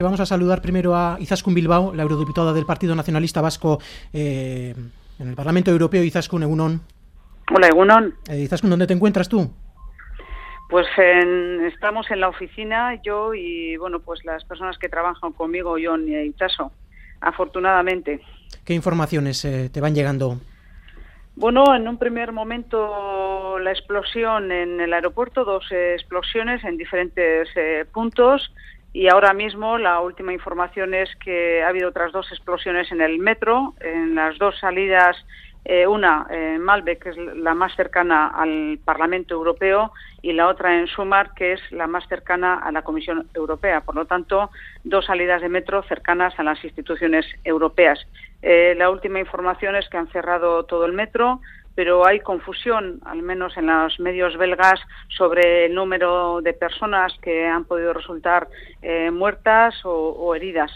Vamos a saludar primero a Izaskun Bilbao, la eurodiputada del Partido Nacionalista Vasco en el Parlamento Europeo. Izaskun, egunon. Hola, egunon. Izaskun, ¿dónde te encuentras tú? Pues estamos en la oficina, yo y pues las personas que trabajan conmigo, Jon y Itxaso, afortunadamente. ¿Qué informaciones te van llegando? Bueno, en un primer momento la explosión en el aeropuerto, 2 explosiones en diferentes puntos, y ahora mismo la última información es que ha habido otras 2 explosiones en el metro, en las 2 salidas, una en Malbec, que es la más cercana al Parlamento Europeo, y la otra en Sumar, que es la más cercana a la Comisión Europea. Por lo tanto, 2 salidas de metro cercanas a las instituciones europeas. La última información es que han cerrado todo el metro, pero hay confusión, al menos en los medios belgas, sobre el número de personas que han podido resultar muertas o heridas.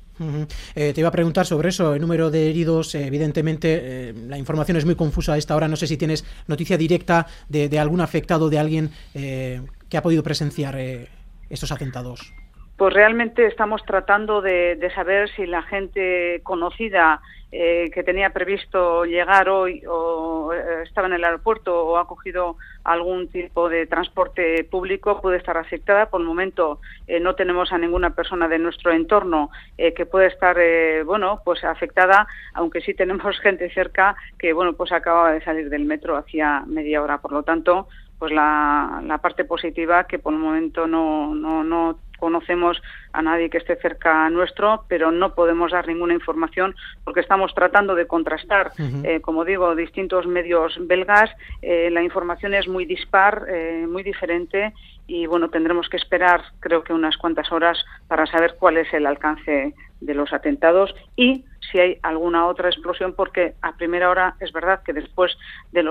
Te iba a preguntar sobre eso, el número de heridos. Evidentemente la información es muy confusa a esta hora. No sé si tienes noticia directa de algún afectado, de alguien que ha podido presenciar estos atentados. Pues realmente estamos tratando de saber si la gente conocida que tenía previsto llegar hoy o estaba en el aeropuerto o ha cogido algún tipo de transporte público puede estar afectada. Por el momento no tenemos a ninguna persona de nuestro entorno que pueda estar afectada, aunque sí tenemos gente cerca que acaba de salir del metro hacía media hora. Por lo tanto, pues la parte positiva, que por el momento no conocemos a nadie que esté cerca nuestro, pero no podemos dar ninguna información porque estamos tratando de contrastar, como digo, distintos medios belgas. La información es muy dispar, muy diferente, y tendremos que esperar, creo que unas cuantas horas, para saber cuál es el alcance de los atentados y si hay alguna otra explosión, porque a primera hora es verdad que después de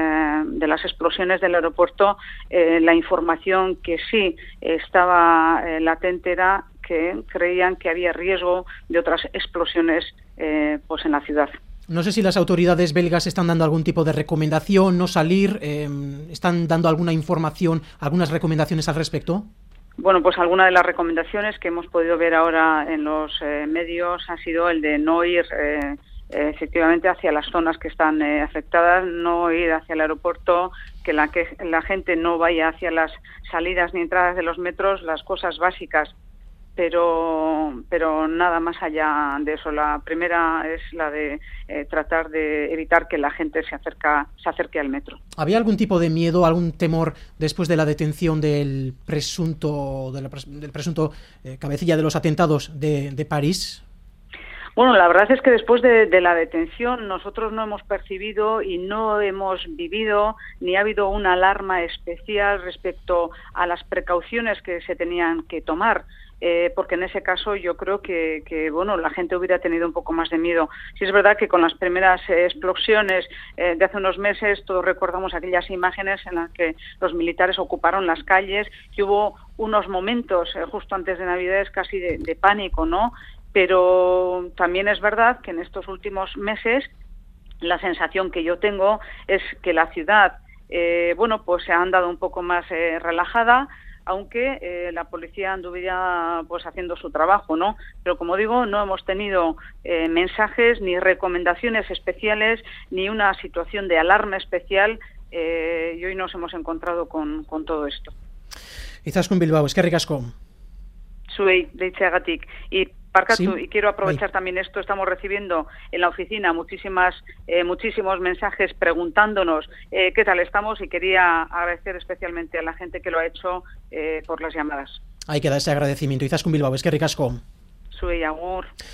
las explosiones del aeropuerto, la información que sí estaba latente era que creían que había riesgo de otras explosiones en la ciudad. No sé si las autoridades belgas están dando algún tipo de recomendación, no salir, ¿están dando alguna información, algunas recomendaciones al respecto? Bueno, pues alguna de las recomendaciones que hemos podido ver ahora en los medios ha sido el de no ir efectivamente hacia las zonas que están afectadas, no ir hacia el aeropuerto, que la gente no vaya hacia las salidas ni entradas de los metros, las cosas básicas, pero nada más allá de eso. La primera es la de tratar de evitar que la gente se acerque al metro. ¿Había algún tipo de miedo, algún temor después de la detención del presunto cabecilla de los atentados de París? Bueno, la verdad es que después de la detención nosotros no hemos percibido y no hemos vivido ni ha habido una alarma especial respecto a las precauciones que se tenían que tomar. Porque en ese caso yo creo que la gente hubiera tenido un poco más de miedo. Sí es verdad que con las primeras explosiones de hace unos meses todos recordamos aquellas imágenes en las que los militares ocuparon las calles, que hubo unos momentos justo antes de Navidades casi de pánico, ¿no? Pero también es verdad que en estos últimos meses la sensación que yo tengo es que la ciudad se ha andado un poco más relajada, aunque la policía anduviera haciendo su trabajo, ¿no? Pero como digo, no hemos tenido mensajes ni recomendaciones especiales ni una situación de alarma especial y hoy nos hemos encontrado con todo esto. Izaskun Bilbao, eskerrik asko. Zuei, deitzeagatik. Y Parkatu, Sí. Y quiero aprovechar también esto, estamos recibiendo en la oficina muchísimos mensajes preguntándonos qué tal estamos, y quería agradecer especialmente a la gente que lo ha hecho por las llamadas. Ahí queda ese agradecimiento. Izaskun Bilbao, eskerrik asko. Zuei, agur.